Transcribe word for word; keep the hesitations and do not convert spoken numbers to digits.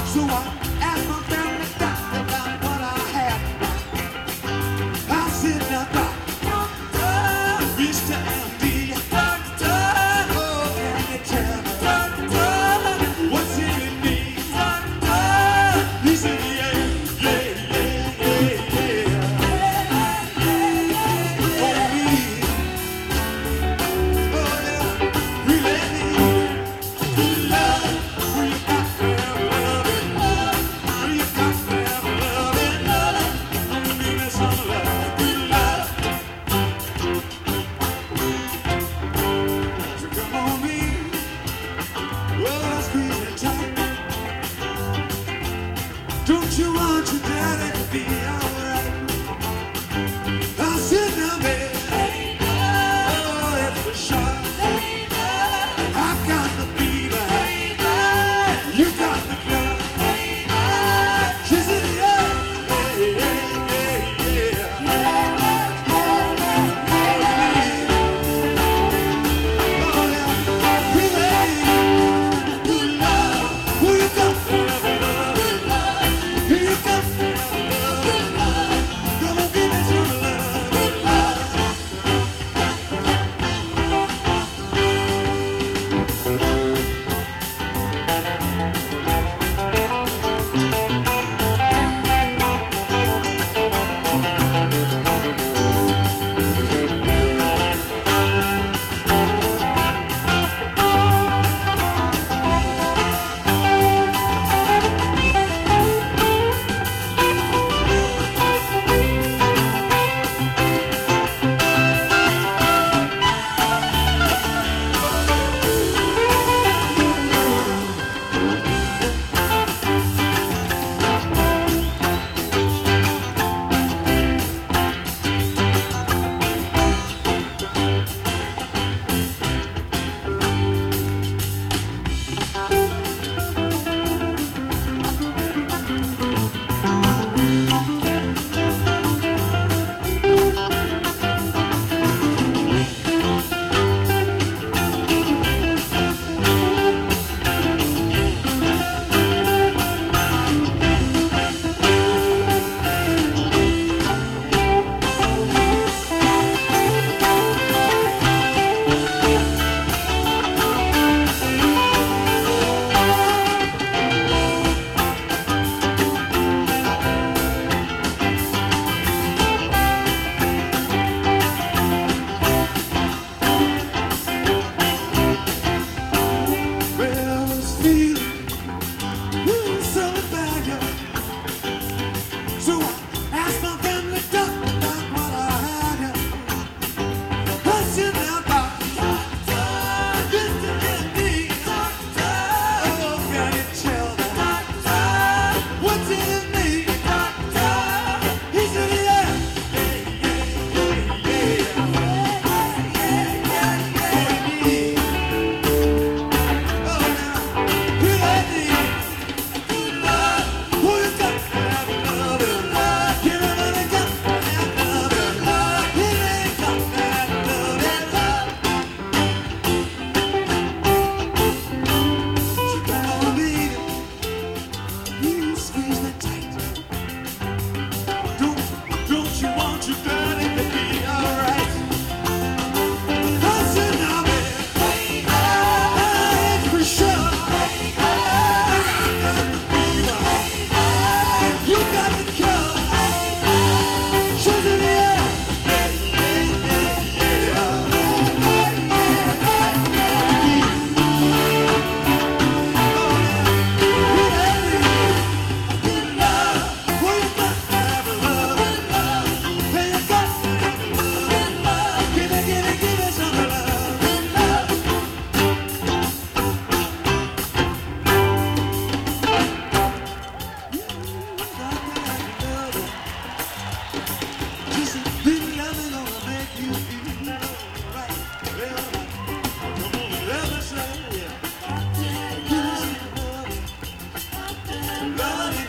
So I asked my family doctor about what I had. I said, now doctor, Mister M D, doctor, oh, can you tell me, doctor, what's in me, doctor? He said, yeah, yeah, yeah, yeah, yeah. Oh, me, oh, yeah, really need good love. We got to have loving, we got to have loving, I'm gonna give me some love, good love. So come on me, oh, squeeze me tight. Don't you want your daddy to be alright? I'll sit down there, oh, that's for sure. I got the fever, you got the club. She said, yeah, yeah, yeah, yeah, yeah. Oh, yeah, we made good love. Who you got? Who you got? Come on, give me some love, good love. Well, this feeling, ooh, so bad, yeah. So I asked my family doctor about what I had, yeah. I said, now doctor, Mister M D, doctor, oh, can you tell me, doctor, what's in me, doctor? He said, yeah, yeah, yeah, yeah, yeah, yeah, yeah, yeah. Oh, now, really need good love. Who you got to have loving love? You know what I got to have loving love. You ain't got to have loving love. So come on, baby, you squeeze me tight. Don't, don't you want your daddy to be alright? I said, now, baby, it's for sure. You got the cure. She said, yeah, yeah, yeah, yeah, yeah. Good love. Well, you got to have love, love. Well, you got to have love, love. Give me, give me, give me some love, love. Love